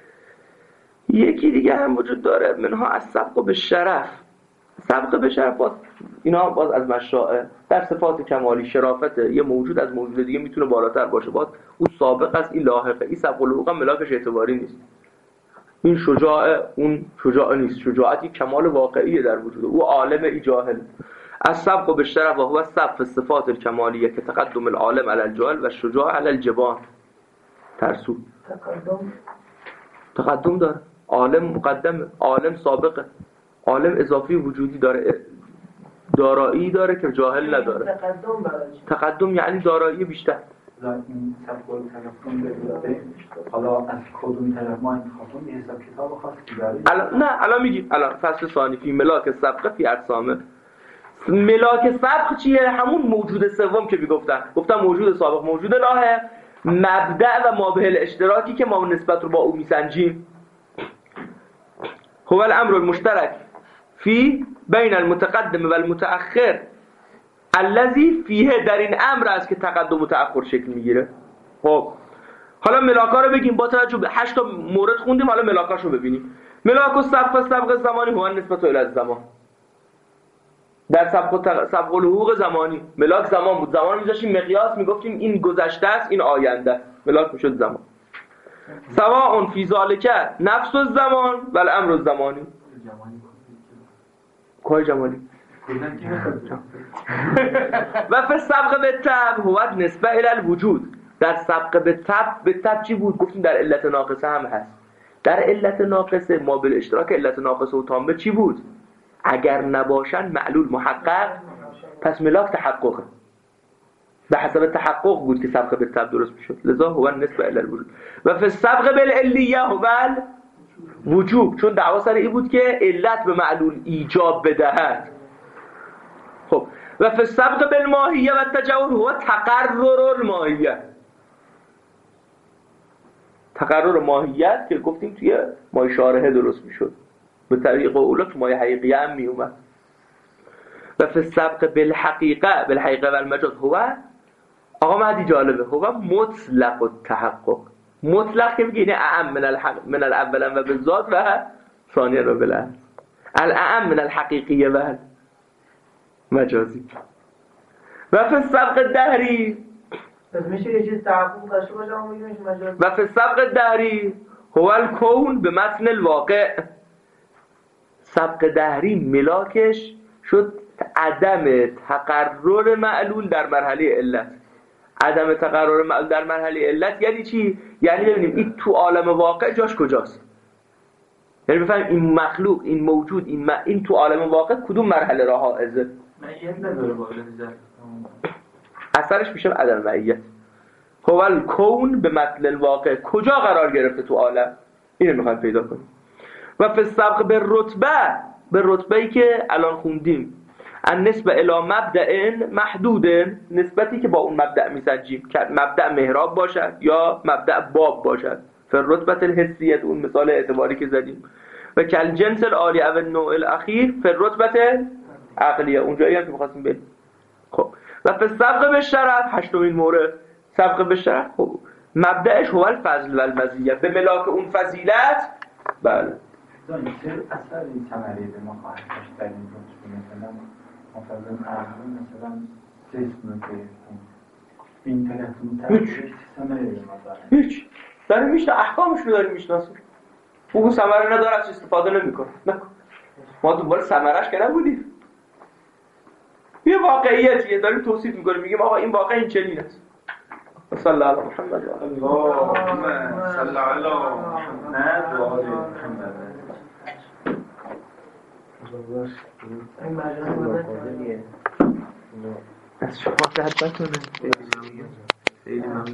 یکی دیگه هم وجود داره، منها از سبق به شرف. سبق به شرف باز اینا باز از مشاعه در صفات کمالی شرافت یه موجود از موجود دیگه میتونه بالاتر باشه، باز اون سابق است این لاحقه. این سبق و لحوق هم ملاکش اعتباری نیست. این شجاع اون شجاع نیست، شجاعتی کمال واقعیه در وجود او، عالم ای جاهل. از سبق به شرف و هو سبق صفات الکمالیه که تقدم العالم علی الجاهل و شجاع علی الجبان. ترسو تقدم تقدم داره، عالم مقدمه، عالم سابقه، عالم اضافی وجودی داره، دارایی داره که جاهل نداره. تقدم برای تقدم یعنی دارایی بیشتر. این سبک رو طرف کنده حالا از کدوم طرف ما انتخاب کنیم یه حساب کتاب خاصی داره؟ الان نه الان میگیم الان فصل ثانی فی ملاک سبقه فی اجسامه. ملاک سبق چیه؟ همون موجود سوم که میگفتن گفتم موجود سابق موجود لاهه، مبدأ و مابه الاشتراکی که ما نسبت رو با او میسنجیم. هو الامر المشترک فی بین المتقدم و المتأخر الذی فیه، در این امر است که تقدم و تأخر شکل میگیره. خب حالا ملاکا رو بگیم با توجه به هشت تا مورد خوندیم، حالا ملاکاشو ببینیم. ملاک و سبق و سبق زمانی هو نسبت الی الزمان. در سبق و تق... سبق الحقوق زمانی ملاک زمان بود، زمان میذاشیم مقیاس میگفتیم این گذشته است این آینده است، ملاک میشد زمان. سواء فی ذالک نفس الزمان و الامر الزمانی. کای جمالی و فی سبق به تبع هو نسبه الی الوجود. در سبق به تبع به تبع چی بود؟ گفتیم در علت ناقصه هم هست. در علت ناقصه ما به اشتراک علت ناقصه و تامه چی بود؟ اگر نباشن معلول محقق، پس ملاک تحققه. به حسب تحقق بود که سبق به تبع درست میشد، لذا هو نسبه الی الوجود. و فی سبق بالعلیه هو الوجوب، چون دعوا سر این بود که علت به معلول ایجاب بدهد. خب و فی سبق بالماهیه و تجاور هو تقرر الماهیه. تقرر ماهیت که گفتیم توی مای شارحه درست میشد، به طریق اولا تو مای حقیقیه هم می اومد. و فی سبق بالحقیقه بالحقیقه و المجاز هو، آقا مهدی جالبه، هو مطلق التحقق. مطلق که میگه اعم من الحق من الاولا و بالذات و ثانیا و بالعکس، الاعم من الحقیقیه و مجازی. و فی سبق دهری، پس میشه یه چیز تحقق داشته باشه اما میگه میشه مجازی. و فی سبق دهری هو الکون به متن الواقع. سبق دهری ملاکش شد عدم تقرر معلول در مرحله علت. عدم تقرر معلول در مرحله علت یعنی چی؟ یعنی ببینیم این تو عالم واقع جاش کجاست، یعنی بفهمیم این مخلوق این موجود این, م... این تو عالم واقع کدوم مرحله را حائزه. معیت نداره با علت اثرش میشه عدم معیت. هو الکون به متن الواقع، کجا قرار گرفته تو عالم، اینو میخوایم پیدا کنیم. و فی السبق به رتبه، به رتبه‌ای که الان خوندیم، ان نسبه الی مبدأ محدود، نسبتی که با اون مبدأ میسنجیم که مبدأ محراب باشد یا مبدأ باب باشد. فی رتبه الحسیت، اون مثال اعتباری که زدیم. و کل جنس العالی او النوع الاخیر فی رتبه عقلیه، اونجایی هم که می‌خواستیم بریم. خب و فی السبق به شرف، هشتمین مورد سبق به شرف، خب مبدأش هو الفضل و المزیه، به ملاک اون فضیلت. بله دانی چه اثر این ثمره به ما خواهد داشت در این رتبه؟ مثلا مفضل اعظم مثلا جسم که این طرفون طرف ثمره به ما داره هیچ، داریم میشنه احکامش رو داریم میشناسیم. اون ثمره نداره از استفاده نمیکنه. نکن ما دنبال ثمره‌اش که نبودیم، یه واقعیتیه داریم توصیف میکنیم، میگیم آقا این واقع این چنین است. صلی الله علی محمد و اللهم صل علی محمد و آل محمد. این مجازی بوده از شما که حتما کنه. خیلی ممنون.